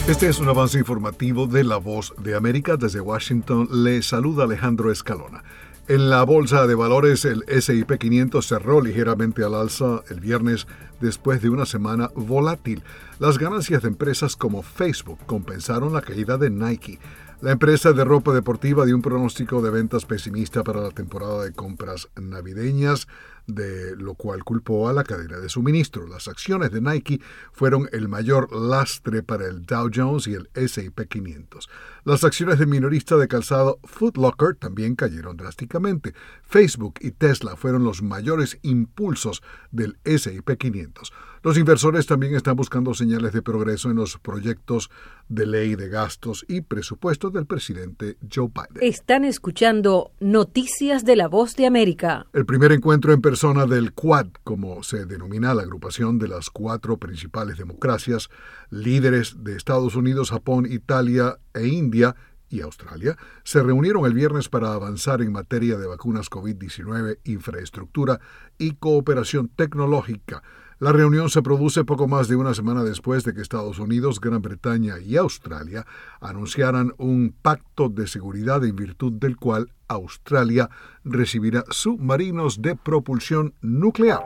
Este es un avance informativo de La Voz de América. Desde Washington le saluda Alejandro Escalona. En la bolsa de valores, el S&P 500 cerró ligeramente al alza el viernes después de una semana volátil. Las ganancias de empresas como Facebook compensaron la caída de Nike. La empresa de ropa deportiva dio un pronóstico de ventas pesimista para la temporada de compras navideñas, de lo cual culpó a la cadena de suministro. Las acciones de Nike fueron el mayor lastre para el Dow Jones y el S&P 500. Las acciones del minorista de calzado Foot Locker también cayeron drásticamente. Facebook y Tesla fueron los mayores impulsos del S&P 500. Los inversores también están buscando señales de progreso en los proyectos de ley de gastos y presupuestos del presidente Joe Biden. Están escuchando Noticias de La Voz de América. El primer encuentro en persona del Quad, como se denomina la agrupación de las 4 principales democracias, líderes de Estados Unidos, Japón, Italia e India y Australia, se reunieron el viernes para avanzar en materia de vacunas COVID-19, infraestructura y cooperación tecnológica. La reunión se produce poco más de una semana después de que Estados Unidos, Gran Bretaña y Australia anunciaran un pacto de seguridad en virtud del cual Australia recibirá submarinos de propulsión nuclear.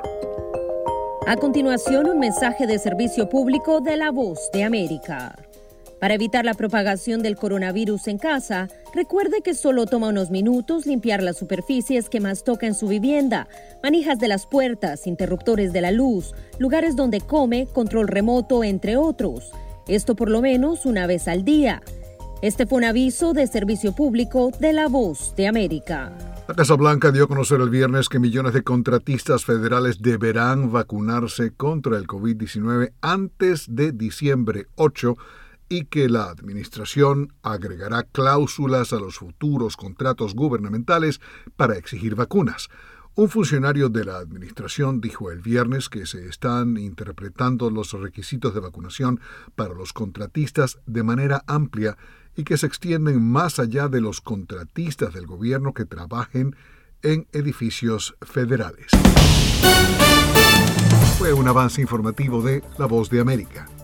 A continuación, un mensaje de servicio público de La Voz de América. Para evitar la propagación del coronavirus en casa, recuerde que solo toma unos minutos limpiar las superficies que más toca en su vivienda, manijas de las puertas, interruptores de la luz, lugares donde come, control remoto, entre otros. Esto por lo menos una vez al día. Este fue un aviso de servicio público de La Voz de América. La Casa Blanca dio a conocer el viernes que millones de contratistas federales deberán vacunarse contra el COVID-19 antes de diciembre 8 y que la administración agregará cláusulas a los futuros contratos gubernamentales para exigir vacunas. Un funcionario de la administración dijo el viernes que se están interpretando los requisitos de vacunación para los contratistas de manera amplia y que se extienden más allá de los contratistas del gobierno que trabajen en edificios federales. Fue un avance informativo de La Voz de América.